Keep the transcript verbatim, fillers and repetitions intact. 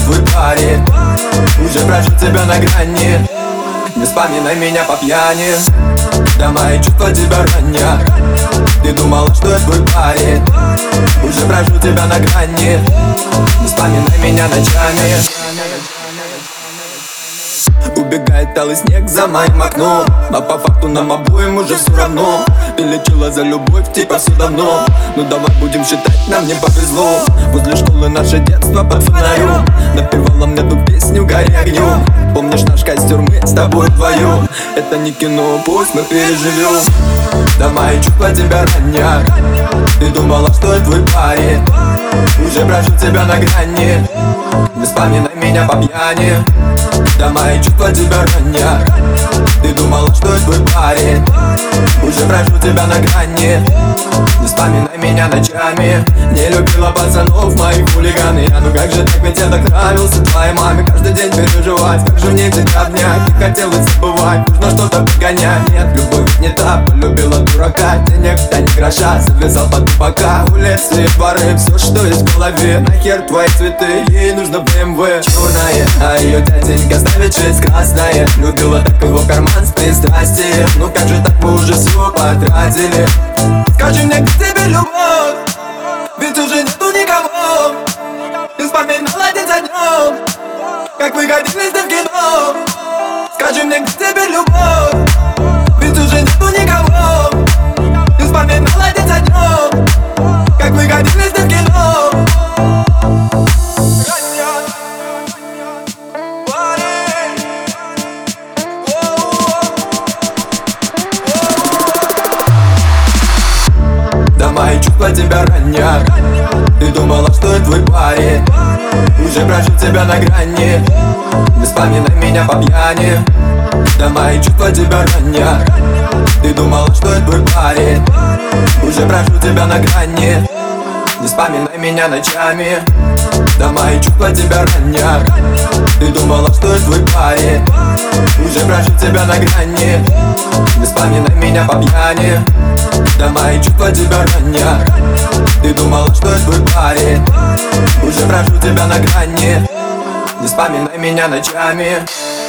твой парень. Уже прошу тебя на грани, не вспоминай меня по пьяни. Да мои чувства тебя ранят, ты думала, что я твой парень. Уже прошу тебя на грани, не вспоминай меня ночами. Убегает талый снег за моим окном, а по факту нам обоим уже все равно. Ты лечила за любовь, типа все давно. Ну давай будем считать, нам не повезло. Возле школы наше детство под фонарем напевала мне ту песню «Гори огнем». Помнишь наш костер, мы с тобой вдвоем? Это не кино, пусть мы переживем. Да мои чувства тебя ранят, ты думала, что я твой парень. Уже прошу тебя на грани, не вспоминай меня по пьяни. Да мои чувства тебя ранят, ты думала, что я твой парень. Уже прошу тебя на грани, не вспоминай меня ночами. Не любила пацанов, моих хулиганы. А ну как же так, ведь я так нравился твоей маме. Каждый день переживать, как же мне тебя обнять. Не хотелось забывать, нужно что-то погонять. Нет, любовь не та, полюбила дурака. Денег-то не гроша, завязал под пока. Улицы, дворы, все, что есть в голове. Нахер твои цветы, ей нужно бэ эм вэ черная, а ее дяденька ставит шесть красная. Любила так его карман с пристрастием. Ну как же так, мы уже все потратили. Скажи мне, где тебе любовь, ведь уже нету никого. Ты вспоминала день за днем, как мы ходили с ним в кино. Скажи мне, где тебе любовь, ведь уже нету никого. Ты вспоминала день за днем, как мы ходили с ним в кино. Мои чувства тебя ранят, ты думала, что я твой парень. Уже прошу тебя на грани, не вспоминай меня по пьяни. Да мои чувства тебя ранят, ты думала, что я твой парень. Уже прошу тебя на грани, не вспоминай меня ночами. Да мои чувства тебя ранят, ты думала, что я твой парень. Уже прошу тебя на грани, не вспоминай меня по пьяни. Да мои чувства тебя ранят, ты думала, что я твой парень. Уже прошу тебя на грани, не вспоминай меня ночами.